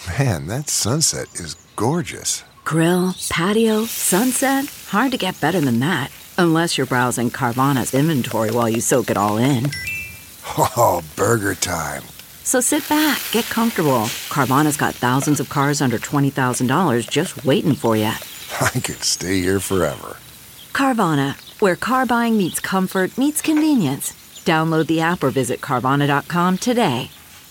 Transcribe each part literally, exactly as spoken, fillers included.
Man, that sunset is gorgeous. Grill, patio, sunset. Hard to get better than that. Unless you're browsing Carvana's inventory while you soak it all in. Oh, burger time. So sit back, get comfortable. Carvana's got thousands of cars under twenty thousand dollars just waiting for you. I could stay here forever. Carvana, where car buying meets comfort, meets convenience. Download the app or visit Carvana dot com today.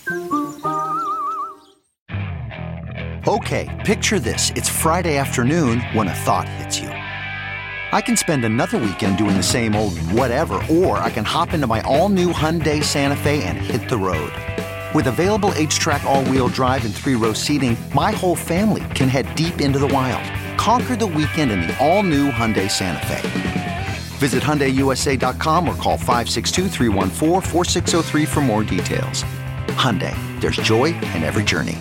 Okay, picture this. It's Friday afternoon when a thought hits you. I can spend another weekend doing the same old whatever, or I can hop into my all-new Hyundai Santa Fe and hit the road. With available H-Track all-wheel drive and three-row seating, my whole family can head deep into the wild. Conquer the weekend in the all-new Hyundai Santa Fe. Visit Hyundai U S A dot com or call five six two, three one four, four six zero three for more details. Hyundai, there's joy in every journey.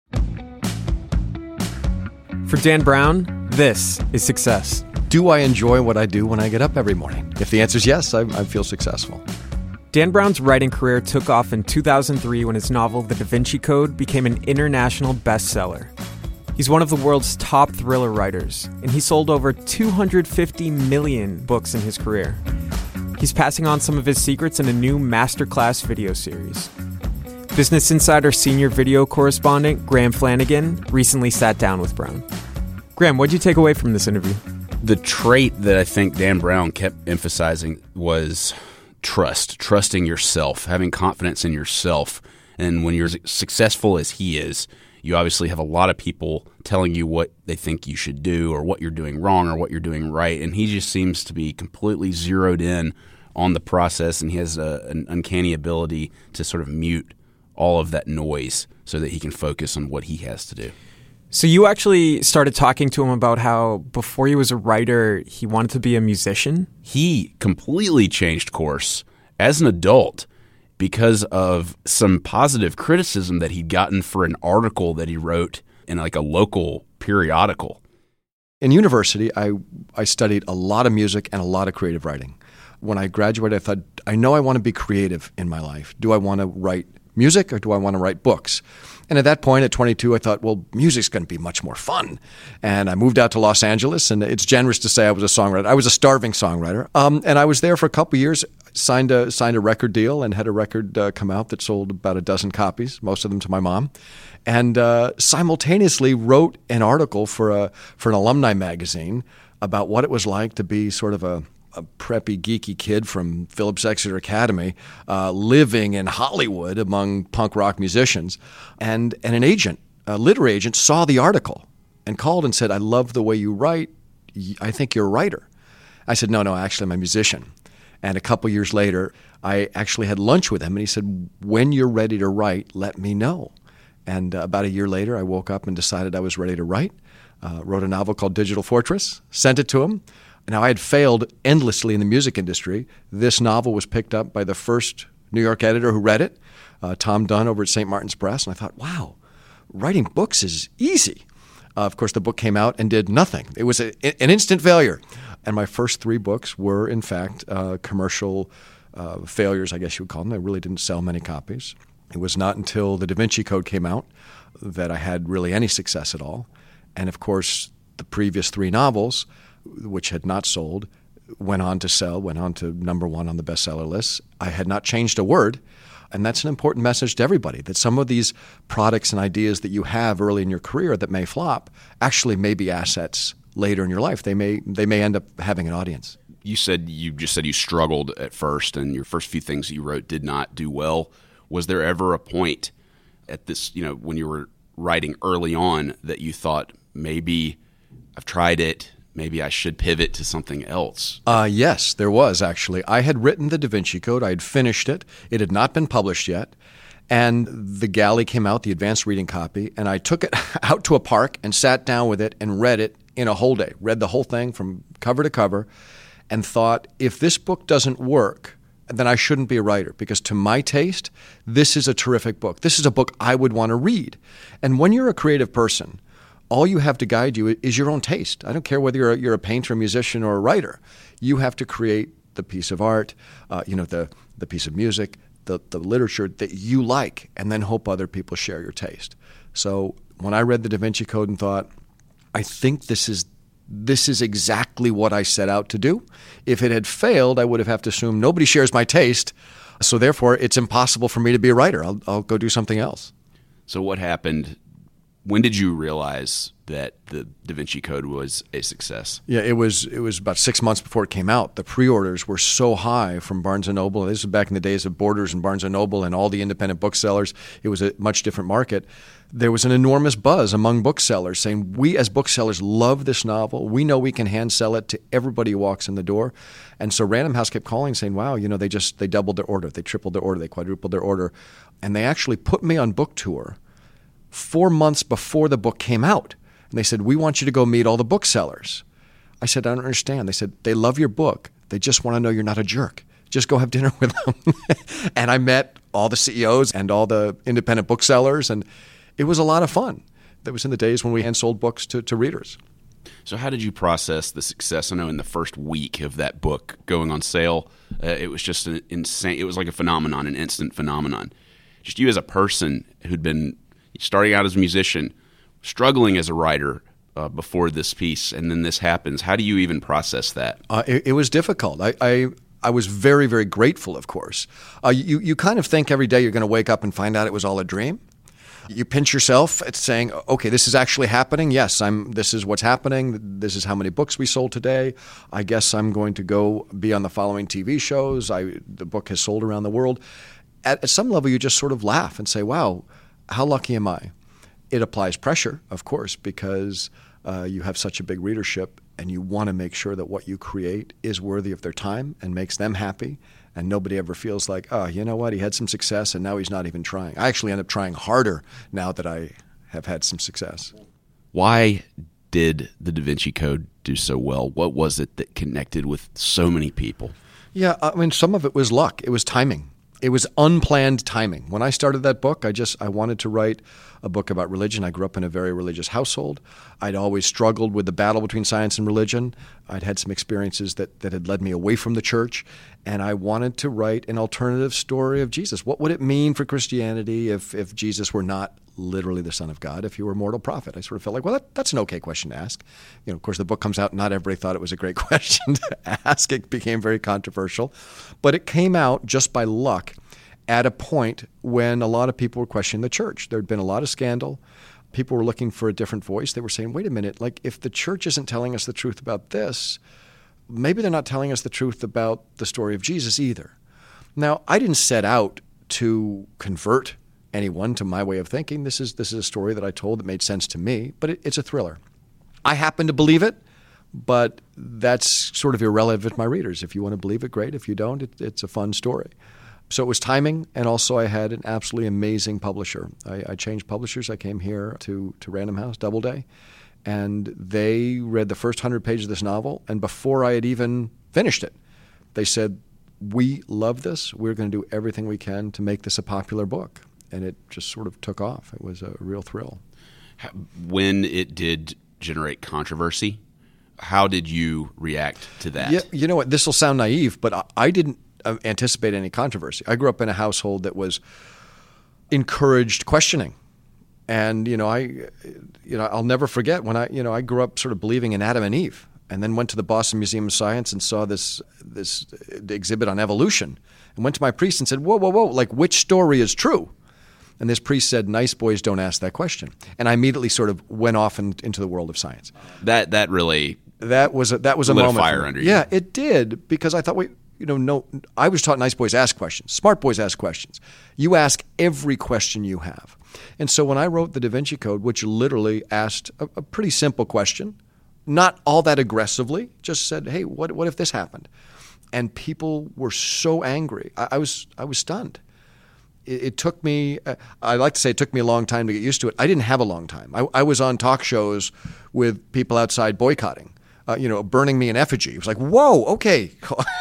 For Dan Brown, this is success. Do I enjoy what I do when I get up every morning? If the answer is yes, I, I feel successful. Dan Brown's writing career took off in two thousand three when his novel The Da Vinci Code became an international bestseller. He's one of the world's top thriller writers, and he sold over two hundred fifty million books in his career. He's passing on some of his secrets in a new masterclass video series. Business Insider senior video correspondent Graham Flanagan recently sat down with Brown. Graham, what'd you take away from this interview? The trait that I think Dan Brown kept emphasizing was trust, trusting yourself, having confidence in yourself. And when you're as successful as he is, you obviously have a lot of people telling you what they think you should do or what you're doing wrong or what you're doing right. And he just seems to be completely zeroed in on the process, and he has a, an uncanny ability to sort of mute all of that noise so that he can focus on what he has to do. So you actually started talking to him about how before he was a writer, he wanted to be a musician? He completely changed course as an adult because of some positive criticism that he'd gotten for an article that he wrote in like a local periodical. In university, I, I studied a lot of music and a lot of creative writing. When I graduated, I thought, I know I want to be creative in my life. Do I want to write music or do I want to write books? And at that point, at twenty-two, I thought, well, music's going to be much more fun. And I moved out to Los Angeles, and it's generous to say I was a songwriter. I was a starving songwriter. Um, and I was there for a couple of years, signed a, signed a record deal, and had a record uh, come out that sold about a dozen copies, most of them to my mom. And uh, simultaneously wrote an article for a for an alumni magazine about what it was like to be sort of a a preppy, geeky kid from Phillips Exeter Academy uh, living in Hollywood among punk rock musicians. And, and an agent, a literary agent, saw the article and called and said, I love the way you write. I think you're a writer. I said, no, no, actually, I'm a musician. And a couple years later, I actually had lunch with him, and he said, when you're ready to write, let me know. And uh, about a year later, I woke up and decided I was ready to write, uh, wrote a novel called Digital Fortress, sent it to him. Now, I had failed endlessly in the music industry. This novel was picked up by the first New York editor who read it, uh, Tom Dunn over at Saint Martin's Press, and I thought, wow, writing books is easy. Uh, of course, the book came out and did nothing. It was a, an instant failure. And my first three books were, in fact, uh, commercial uh, failures, I guess you would call them. They really didn't sell many copies. It was not until The Da Vinci Code came out that I had really any success at all. And, of course, the previous three novels, which had not sold, went on to sell, went on to number one on the bestseller list. I had not changed a word. And that's an important message to everybody, that some of these products and ideas that you have early in your career that may flop actually may be assets later in your life. They may they may end up having an audience. You said you just said you struggled at first, and your first few things you wrote did not do well. Was there ever a point at this, you know, when you were writing early on that you thought, maybe I've tried it, maybe I should pivot to something else? Uh, yes, there was actually. I had written the Da Vinci Code. I had finished it. It had not been published yet. And the galley came out, the advanced reading copy, and I took it out to a park and sat down with it and read it in a whole day. Read the whole thing from cover to cover and thought, if this book doesn't work, then I shouldn't be a writer, because to my taste, this is a terrific book. This is a book I would want to read. And when you're a creative person, all you have to guide you is your own taste. I don't care whether you're a, you're a painter, a musician, or a writer. You have to create the piece of art, uh, you know, the, the piece of music, the, the literature that you like, and then hope other people share your taste. So when I read the Da Vinci Code and thought, I think this is this is exactly what I set out to do. If it had failed, I would have had to assume nobody shares my taste, so therefore it's impossible for me to be a writer. I'll, I'll go do something else. So what happened? When did you realize that the Da Vinci Code was a success? Yeah, it was it was about six months before it came out. The pre-orders were so high from Barnes and Noble. This was back in the days of Borders and Barnes and Noble and all the independent booksellers. It was a much different market. There was an enormous buzz among booksellers saying, we as booksellers love this novel. We know we can hand sell it to everybody who walks in the door. And so Random House kept calling saying, wow, you know, they just they doubled their order. They tripled their order. They quadrupled their order. And they actually put me on book tour four months before the book came out. And they said, we want you to go meet all the booksellers. I said, I don't understand. They said, they love your book. They just want to know you're not a jerk. Just go have dinner with them. And I met all the C E Os and all the independent booksellers, and it was a lot of fun. That was in the days when we hand sold books to, to readers. So how did you process the success? I know in the first week of that book going on sale, uh, it was just an insane, it was like a phenomenon, an instant phenomenon. Just you as a person who'd been starting out as a musician, struggling as a writer uh, before this piece, and then this happens. How do you even process that? Uh, it, it was difficult. I, I I was very, very grateful, of course. Uh, you, you kind of think every day you're going to wake up and find out it was all a dream. You pinch yourself at saying, okay, this is actually happening. Yes, I'm. This is what's happening. This is how many books we sold today. I guess I'm going to go be on the following T V shows. I, the book has sold around the world. At, at some level, you just sort of laugh and say, wow, how lucky am I? It applies pressure, of course, because uh, you have such a big readership and you want to make sure that what you create is worthy of their time and makes them happy. And nobody ever feels like, oh, you know what, he had some success and now he's not even trying. I actually end up trying harder now that I have had some success. Why did the Da Vinci Code do so well? What was it that connected with so many people? Yeah, I mean, some of it was luck. It was timing. It was unplanned timing. When I started that book, I just I wanted to write a book about religion. I grew up in a very religious household. I'd always struggled with the battle between science and religion. I'd had some experiences that, that had led me away from the church, and I wanted to write an alternative story of Jesus. What would it mean for Christianity if, if Jesus were not literally the Son of God, if he were a mortal prophet? I sort of felt like, well, that, that's an okay question to ask. You know, of course, the book comes out, not everybody thought it was a great question to ask. It became very controversial. But it came out just by luck at a point when a lot of people were questioning the church. There had been a lot of scandal. People were looking for a different voice. They were saying, wait a minute, like if the church isn't telling us the truth about this, maybe they're not telling us the truth about the story of Jesus either. Now, I didn't set out to convert anyone to my way of thinking. This is this is a story that I told that made sense to me, but it, it's a thriller. I happen to believe it, but that's sort of irrelevant to my readers. If you want to believe it, great. If you don't, it, it's a fun story. So it was timing, and also I had an absolutely amazing publisher. I, I changed publishers. I came here to, to Random House, Doubleday, and they read the first hundred pages of this novel, and before I had even finished it, they said, we love this. We're going to do everything we can to make this a popular book. And it just sort of took off. It was a real thrill. When it did generate controversy, how did you react to that? Yeah, you know what? This will sound naive, but I, I didn't anticipate any controversy. I grew up in a household that was encouraged questioning. And, you know, I, you know, I'll never forget when I, you know, I grew up sort of believing in Adam and Eve, and then went to the Boston Museum of Science and saw this this exhibit on evolution, and went to my priest and said, whoa, whoa, whoa, like which story is true? And this priest said, nice boys don't ask that question. And I immediately sort of went off in, into the world of science. That that really that was a, that was a lit moment. A fire under you. Yeah, it did, because I thought, wait, you know, no, I was taught nice boys ask questions, smart boys ask questions. You ask every question you have. And so when I wrote the Da Vinci Code, which literally asked a, a pretty simple question, not all that aggressively, just said, hey, what what if this happened? And people were so angry. I, I was I was stunned. It took me, I like to say it took me a long time to get used to it. I didn't have a long time. I, I was on talk shows with people outside boycotting, uh, you know, burning me in effigy. It was like, whoa, okay.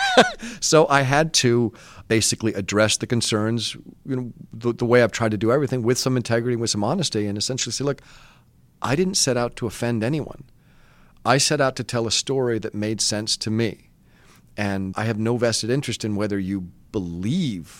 So I had to basically address the concerns, you know, the, the way I've tried to do everything, with some integrity, with some honesty, and essentially say, look, I didn't set out to offend anyone. I set out to tell a story that made sense to me. And I have no vested interest in whether you believe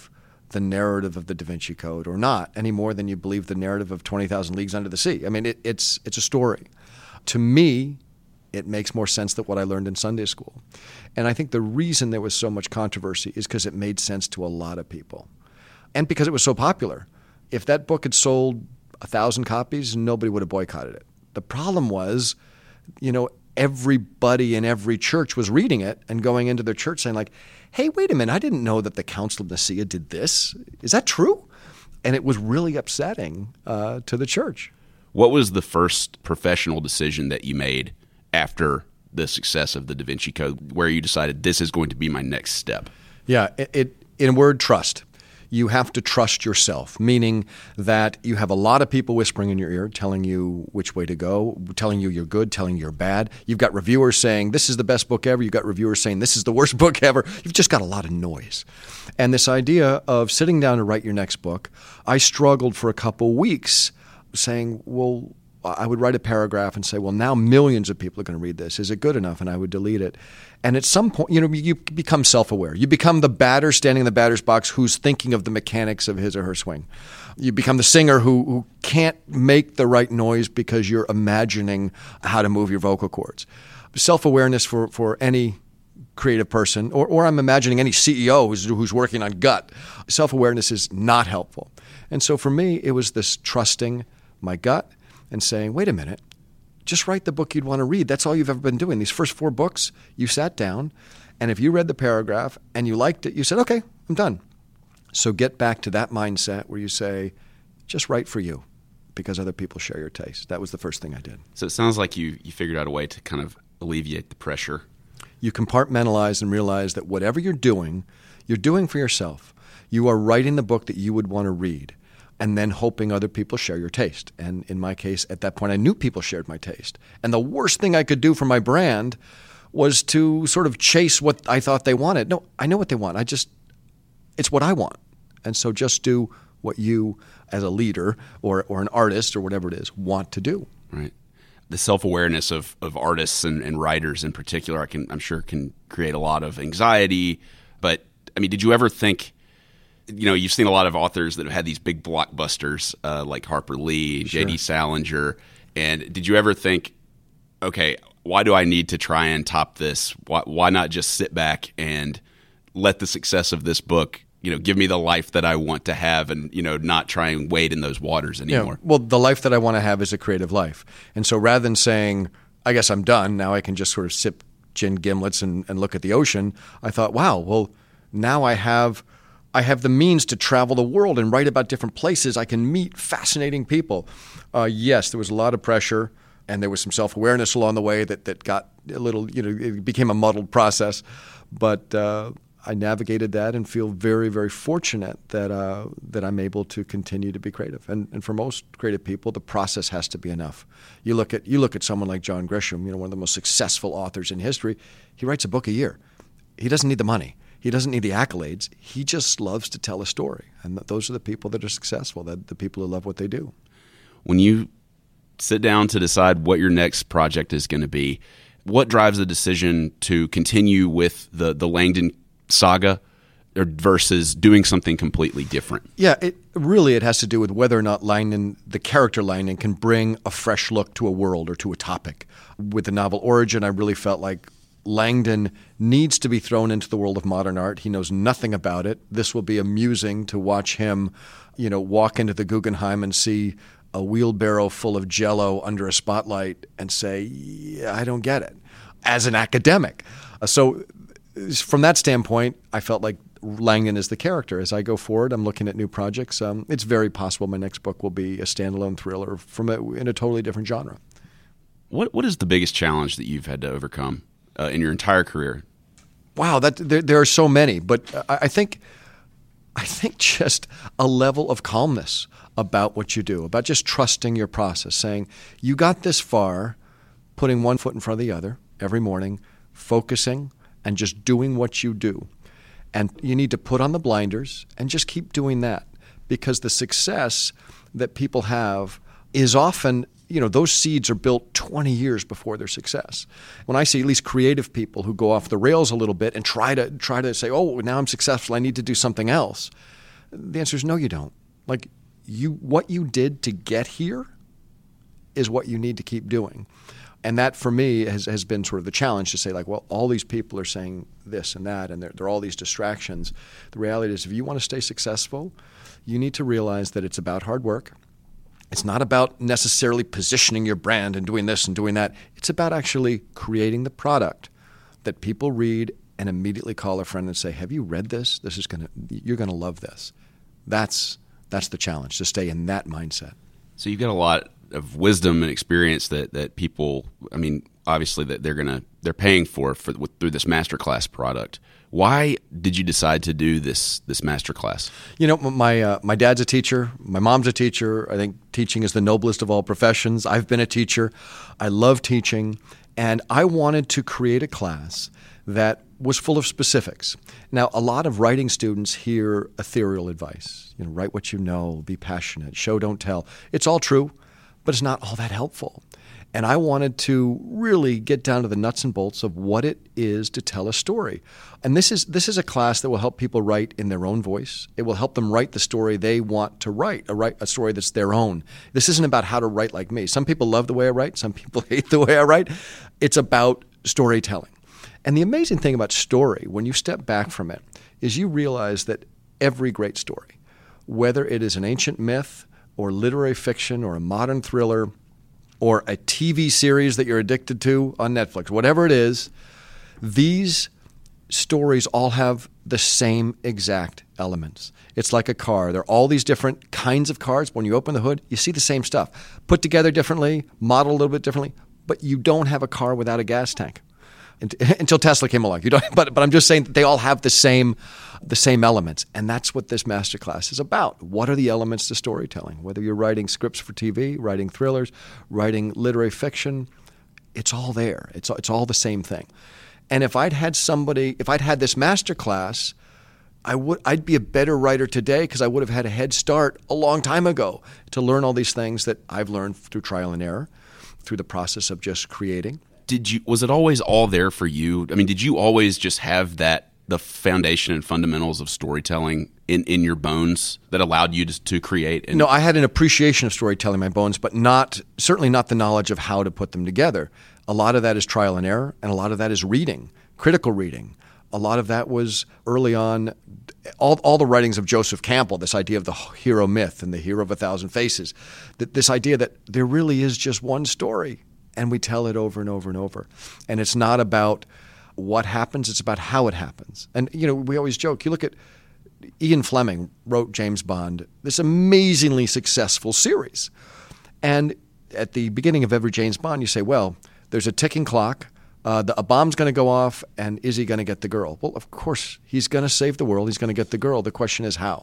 the narrative of the Da Vinci Code, or not, any more than you believe the narrative of twenty thousand Leagues Under the Sea. I mean, it, it's it's a story. To me, it makes more sense than what I learned in Sunday school. And I think the reason there was so much controversy is because it made sense to a lot of people. And because it was so popular. If that book had sold a thousand copies, nobody would have boycotted it. The problem was, you know, everybody in every church was reading it and going into their church saying like, hey, wait a minute, I didn't know that the Council of Nicaea did this. Is that true? And it was really upsetting uh, to the church. What was the first professional decision that you made after the success of the Da Vinci Code where you decided this is going to be my next step? Yeah, it, it in a word, trust. You have to trust yourself, meaning that you have a lot of people whispering in your ear, telling you which way to go, telling you you're good, telling you you're bad. You've got reviewers saying, this is the best book ever. You've got reviewers saying, this is the worst book ever. You've just got a lot of noise. And this idea of sitting down to write your next book, I struggled for a couple weeks saying, well, I would write a paragraph and say, well, now millions of people are going to read this. Is it good enough? And I would delete it. And at some point, you know, you become self-aware. You become the batter standing in the batter's box who's thinking of the mechanics of his or her swing. You become the singer who, who can't make the right noise because you're imagining how to move your vocal cords. Self-awareness for, for any creative person, or, or I'm imagining any C E O who's, who's working on gut, self-awareness is not helpful. And so for me, it was this trusting my gut and saying, wait a minute, just write the book you'd want to read. That's all you've ever been doing. These first four books, you sat down, and if you read the paragraph and you liked it, you said, okay, I'm done. So get back to that mindset where you say, just write for you because other people share your taste. That was the first thing I did. So it sounds like you, you figured out a way to kind of alleviate the pressure. You compartmentalize and realize that whatever you're doing, you're doing for yourself. You are writing the book that you would want to read, and then hoping other people share your taste. And in my case, at that point, I knew people shared my taste. And the worst thing I could do for my brand was to sort of chase what I thought they wanted. No, I know what they want. I just, it's what I want. And so just do what you, as a leader or, or an artist or whatever it is, want to do. Right. The self-awareness of, of artists and, and writers in particular, I can, I'm sure can create a lot of anxiety. But, I mean, did you ever think, you know, you've seen a lot of authors that have had these big blockbusters uh, like Harper Lee, Sure. J D Salinger. And did you ever think, okay, why do I need to try and top this? Why, why not just sit back and let the success of this book, you know, give me the life that I want to have and, you know, not try and wade in those waters anymore? Yeah. Well, the life that I want to have is a creative life. And so rather than saying, I guess I'm done, now I can just sort of sip gin gimlets and, and look at the ocean, I thought, wow, well, now I have – I have the means to travel the world and write about different places. I can meet fascinating people. Uh, yes, there was a lot of pressure, and there was some self-awareness along the way that, that got a little, you know, it became a muddled process. But uh, I navigated that and feel very, very fortunate that uh, that I'm able to continue to be creative. And, and for most creative people, the process has to be enough. You look at you look at someone like John Grisham, you know, one of the most successful authors in history. He writes a book a year. He doesn't need the money. He doesn't need the accolades. He just loves to tell a story. And those are the people that are successful, the, the people who love what they do. When you sit down to decide what your next project is going to be, what drives the decision to continue with the, the Langdon saga or versus doing something completely different? Yeah, it really it has to do with whether or not Langdon, the character Langdon, can bring a fresh look to a world or to a topic. With the novel Origin, I really felt like Langdon needs to be thrown into the world of modern art. He knows nothing about it. This will be amusing to watch him, you know, walk into the Guggenheim and see a wheelbarrow full of Jell-O under a spotlight and say, yeah, I don't get it, as an academic. Uh, so from that standpoint, I felt like Langdon is the character. As I go forward, I'm looking at new projects. Um, it's very possible my next book will be a standalone thriller from a, in a totally different genre. What What is the biggest challenge that you've had to overcome Uh, in your entire career? Wow, that there, there are so many, but I, I think, I think just a level of calmness about what you do, about just trusting your process, saying you got this far, putting one foot in front of the other every morning, focusing and just doing what you do, and you need to put on the blinders and just keep doing that, because the success that people have is often, you know, those seeds are built twenty years before their success. When I see at least creative people who go off the rails a little bit and try to try to say, oh, now I'm successful, I need to do something else, The answer is no, you don't. Like you, what you did to get here is what you need to keep doing. And that, for me, has, has been sort of the challenge to say, like, well, all these people are saying this and that, and there, there are all these distractions. The reality is, if you want to stay successful, you need to realize that it's about hard work. It's not about necessarily positioning your brand and doing this and doing that. It's about actually creating the product that people read and immediately call a friend and say, have you read this? This is gonna, you're going to love this. That's, that's the challenge, to stay in that mindset. So you've got a lot of wisdom and experience that, that people, I mean, obviously that they're gonna they're paying for for through this masterclass product. Why did you decide to do this this masterclass? You know, my uh, my dad's a teacher. My mom's a teacher. I think teaching is the noblest of all professions. I've been a teacher. I love teaching, and I wanted to create a class that was full of specifics. Now, a lot of writing students hear ethereal advice. You know, write what you know, be passionate, show, don't tell. It's all true, but it's not all that helpful. And I wanted to really get down to the nuts and bolts of what it is to tell a story. And this is this is a class that will help people write in their own voice. It will help them write the story they want to write, a, write, a story that's their own. This isn't about how to write like me. Some people love the way I write. Some people hate the way I write. It's about storytelling. And the amazing thing about story, when you step back from it, is you realize that every great story, whether it is an ancient myth or literary fiction or a modern thriller or a T V series that you're addicted to on Netflix, whatever it is, these stories all have the same exact elements. It's like a car. There are all these different kinds of cars. When you open the hood, you see the same stuff, put together differently, modeled a little bit differently, but you don't have a car without a gas tank. Until Tesla came along. You don't, but, but I'm just saying that they all have the same the same elements. And that's what this masterclass is about. What are the elements to storytelling? Whether you're writing scripts for T V, writing thrillers, writing literary fiction, it's all there. It's, it's all the same thing. And if I'd had somebody, if I'd had this masterclass, I would, I'd be a better writer today because I would have had a head start a long time ago to learn all these things that I've learned through trial and error, through the process of just creating. Did you was it always all there for you? I mean, did you always just have that the foundation and fundamentals of storytelling in, in your bones that allowed you to, to create? And- no, I had an appreciation of storytelling in my bones, but not certainly not the knowledge of how to put them together. A lot of that is trial and error, and a lot of that is reading, critical reading. A lot of that was early on, all, all the writings of Joseph Campbell, this idea of the hero myth and the hero of a thousand faces, that this idea that there really is just one story. And we tell it over and over and over. And it's not about what happens, it's about how it happens. And, you know, we always joke, you look at Ian Fleming wrote James Bond, this amazingly successful series. And at the beginning of every James Bond, you say, well, there's a ticking clock, uh, the, a bomb's going to go off, and is he going to get the girl? Well, of course, he's going to save the world, he's going to get the girl. The question is how.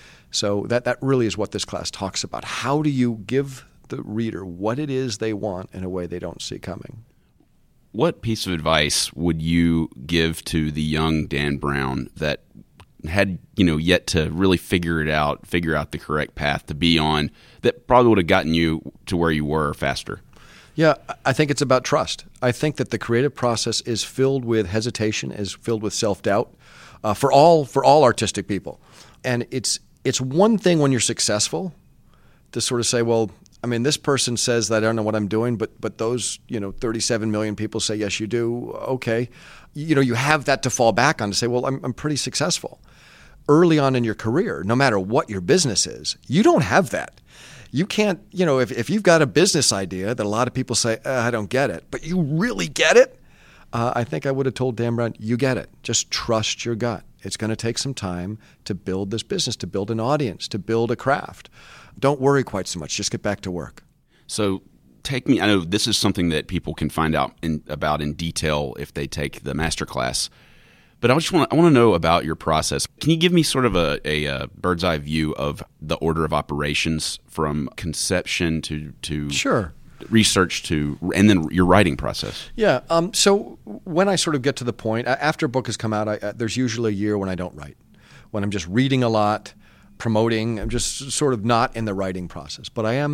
So that, that really is what this class talks about. How do you give the reader what it is they want in a way they don't see coming? What piece of advice would you give to the young Dan Brown that had, you know, yet to really figure it out, figure out the correct path to be on, that probably would have gotten you to where you were faster? Yeah, I think it's about trust. I think that the creative process is filled with hesitation, is filled with self-doubt uh, for all for all artistic people. And it's it's one thing when you're successful to sort of say, well, I mean, this person says that I don't know what I'm doing, but but those, you know, thirty-seven million people say, yes, you do. Okay. You know, you have that to fall back on to say, well, I'm, I'm pretty successful. Early on in your career, no matter what your business is, you don't have that. You can't, you know, if, if you've got a business idea that a lot of people say, uh, I don't get it, but you really get it, uh, I think I would have told Dan Brown, you get it. Just trust your gut. It's going to take some time to build this business, to build an audience, to build a craft. Don't worry quite so much. Just get back to work. So take me, I know this is something that people can find out in, about in detail if they take the masterclass, but I just want I want to know about your process. Can you give me sort of a, a, a bird's eye view of the order of operations from conception to, to sure. research to, and then your writing process? Yeah. Um, so when I sort of get to the point, after a book has come out, I, uh, there's usually a year when I don't write, when I'm just reading a lot, promoting. I'm just sort of not in the writing process, but I am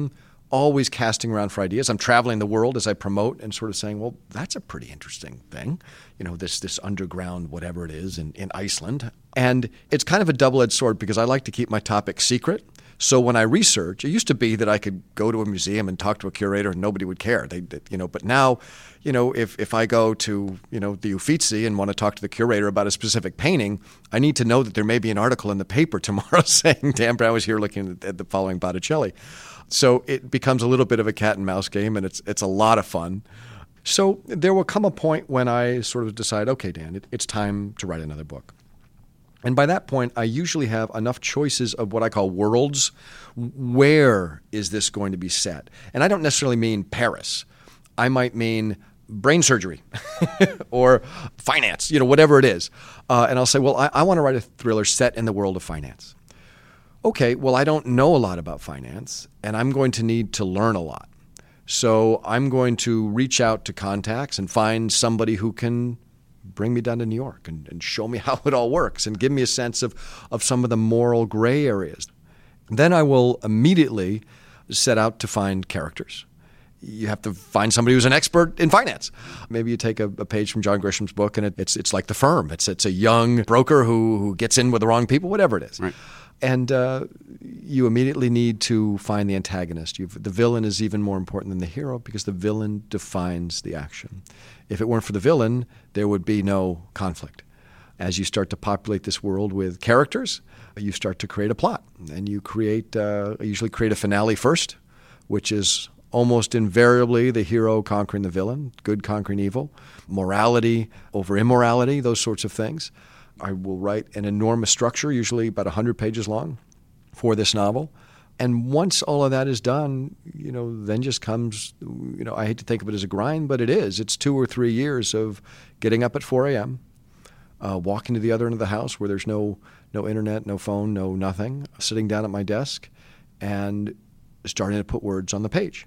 always casting around for ideas. I'm traveling the world as I promote and sort of saying, well, that's a pretty interesting thing. You know, this this underground whatever it is in, in Iceland. And it's kind of a double-edged sword because I like to keep my topics secret. So when I research, it used to be that I could go to a museum and talk to a curator and nobody would care. They, they you know, but now, you know, if, if I go to, you know, the Uffizi and want to talk to the curator about a specific painting, I need to know that there may be an article in the paper tomorrow saying Dan Brown was here looking at the following Botticelli. So it becomes a little bit of a cat and mouse game, and it's it's a lot of fun. So there will come a point when I sort of decide, okay, Dan, it, it's time to write another book. And by that point, I usually have enough choices of what I call worlds. Where is this going to be set? And I don't necessarily mean Paris. I might mean brain surgery or finance, you know, whatever it is. Uh, and I'll say, well, I, I want to write a thriller set in the world of finance. Okay, well, I don't know a lot about finance, and I'm going to need to learn a lot. So I'm going to reach out to contacts and find somebody who can bring me down to New York and, and show me how it all works and give me a sense of, of some of the moral gray areas. Then I will immediately set out to find characters. You have to find somebody who's an expert in finance. Maybe you take a, a page from John Grisham's book, and it, it's it's like The Firm. It's it's a young broker who who gets in with the wrong people, whatever it is. Right. And uh, you immediately need to find the antagonist. You've, the villain is even more important than the hero because the villain defines the action. If it weren't for the villain, there would be no conflict. As you start to populate this world with characters, you start to create a plot. And you create, uh, usually create a finale first, which is almost invariably the hero conquering the villain, good conquering evil, morality over immorality, those sorts of things. I will write an enormous structure, usually about one hundred pages long, for this novel. And once all of that is done, you know, then just comes, you know, I hate to think of it as a grind, but it is. It's two or three years of getting up at four a.m., uh, walking to the other end of the house where there's no no internet, no phone, no nothing, sitting down at my desk and starting to put words on the page.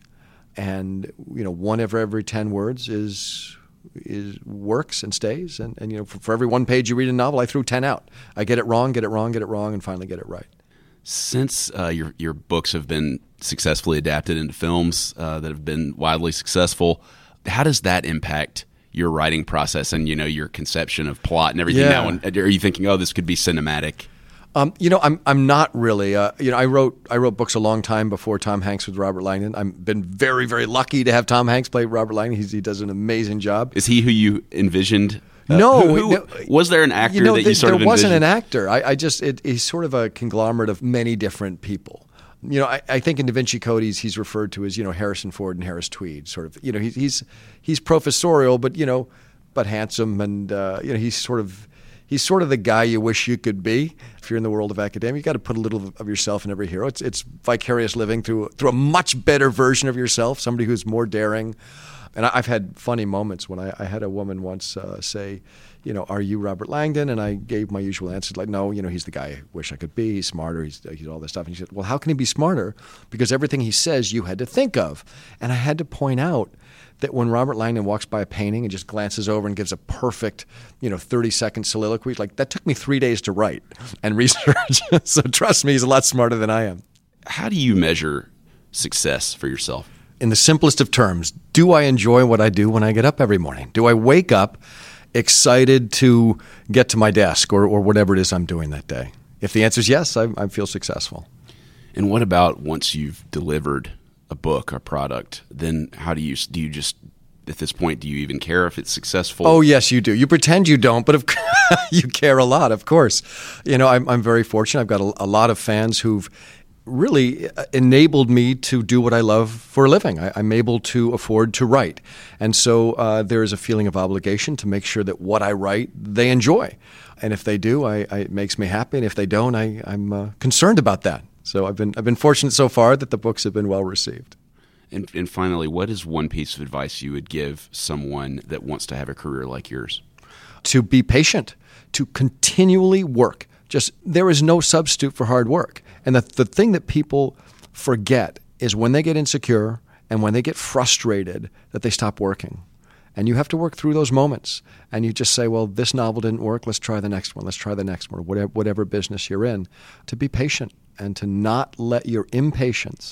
And, you know, one of every ten words is... is works and stays. And, and you know, for, for every one page you read a novel, I threw ten out. I get it wrong, get it wrong, get it wrong, and finally get it right. Since uh, your your books have been successfully adapted into films uh, that have been widely successful, how does that impact your writing process and, you know, your conception of plot and everything Yeah. now? And are you thinking, oh, this could be cinematic? Um, you know, I'm I'm not really. Uh, you know, I wrote I wrote books a long time before Tom Hanks with Robert Langdon. I've been very very lucky to have Tom Hanks play Robert Langdon. He's, he does an amazing job. Is he who you envisioned? Uh, No, who, who- no. was there an actor You know, that you th- sort there of wasn't envisioned? an actor. I, I just it, he's sort of a conglomerate of many different people. You know, I, I think in Da Vinci Code he's, he's referred to as, you know, Harrison Ford and Harris Tweed. Sort of, you know, he's he's he's professorial, but you know, but handsome, and uh, you know, he's sort of. He's sort of the guy you wish you could be. If you're in the world of academia, you got to put a little of yourself in every hero. It's it's vicarious living through through a much better version of yourself, somebody who's more daring. And I, I've had funny moments when I, I had a woman once uh, say, you know, are you Robert Langdon? And I gave my usual answer, like, no, you know, he's the guy I wish I could be. He's smarter. He's, he's all this stuff. And she said, well, how can he be smarter? Because everything he says you had to think of. And I had to point out that when Robert Langdon walks by a painting and just glances over and gives a perfect, you know, thirty-second soliloquy, like that took me three days to write and research. So trust me, he's a lot smarter than I am. How do you measure success for yourself? In the simplest of terms, do I enjoy what I do when I get up every morning? Do I wake up excited to get to my desk or, or whatever it is I'm doing that day? If the answer is yes, I, I feel successful. And what about once you've delivered a book or product, then how do you do you just at this point do you even care if it's successful? Oh yes, you do. You pretend you don't, but of you care a lot, of course. You know, I'm, I'm very fortunate. I've got a, a lot of fans who've really enabled me to do what I love for a living. I, I'm able to afford to write, and so uh, there is a feeling of obligation to make sure that what I write they enjoy, and if they do, I, I, it makes me happy, and if they don't, I, I'm uh, concerned about that. So I've been I've been fortunate so far that the books have been well received. And, and finally, what is one piece of advice you would give someone that wants to have a career like yours? To be patient, to continually work. Just there is no substitute for hard work. And the the thing that people forget is when they get insecure and when they get frustrated that they stop working. And you have to work through those moments. And you just say, well, this novel didn't work. Let's try the next one. Let's try the next one, whatever, whatever business you're in. To be patient and to not let your impatience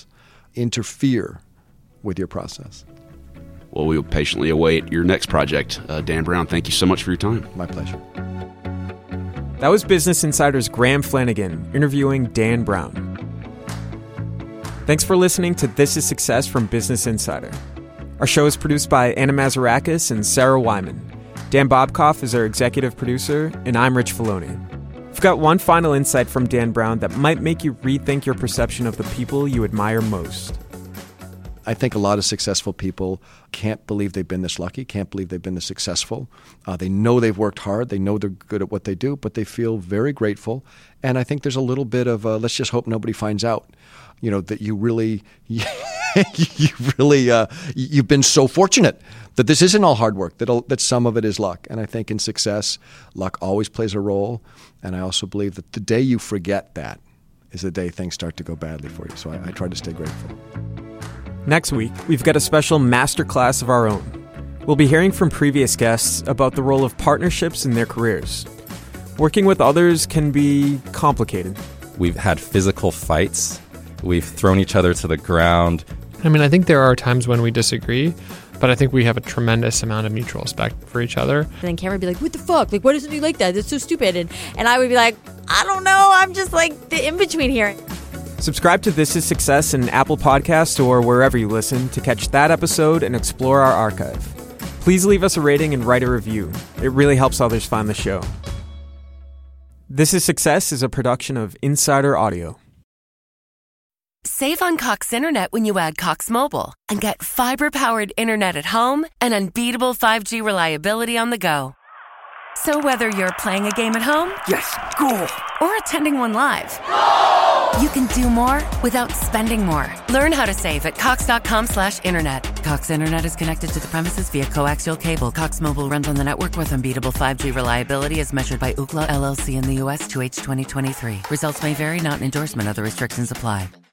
interfere with your process. Well, we will patiently await your next project. Uh, Dan Brown, thank you so much for your time. My pleasure. That was Business Insider's Graham Flanagan interviewing Dan Brown. Thanks for listening to This is Success from Business Insider. Our show is produced by Anna Mazarakis and Sarah Wyman. Dan Bobkoff is our executive producer, and I'm Rich Filoni. We've got one final insight from Dan Brown that might make you rethink your perception of the people you admire most. I think a lot of successful people can't believe they've been this lucky, can't believe they've been this successful. Uh, they know they've worked hard, they know they're good at what they do, but they feel very grateful. And I think there's a little bit of, uh, let's just hope nobody finds out, you know, that you really, you really, uh, you've been so fortunate that this isn't all hard work, that, that some of it is luck. And I think in success, luck always plays a role. And I also believe that the day you forget that is the day things start to go badly for you. So I, I try to stay grateful. Next week, we've got a special masterclass of our own. We'll be hearing from previous guests about the role of partnerships in their careers. Working with others can be complicated. We've had physical fights. We've thrown each other to the ground. I mean, I think there are times when we disagree, but I think we have a tremendous amount of mutual respect for each other. And then Cameron would be like, what the fuck? Like, why doesn't he like that? That's so stupid. And, and I would be like, I don't know. I'm just like the in-between here. Subscribe to This is Success in Apple Podcasts or wherever you listen to catch that episode and explore our archive. Please leave us a rating and write a review. It really helps others find the show. This is Success is a production of Insider Audio. Save on Cox Internet when you add Cox Mobile and get fiber-powered internet at home and unbeatable five G reliability on the go. So whether you're playing a game at home, yes, goal, or attending one live, you can do more without spending more. Learn how to save at cox.com slash internet. Cox Internet is connected to the premises via coaxial cable. Cox Mobile runs on the network with unbeatable five G reliability as measured by Ookla L L C in the U S to H twenty twenty-three. Results may vary, not an endorsement. Other restrictions apply.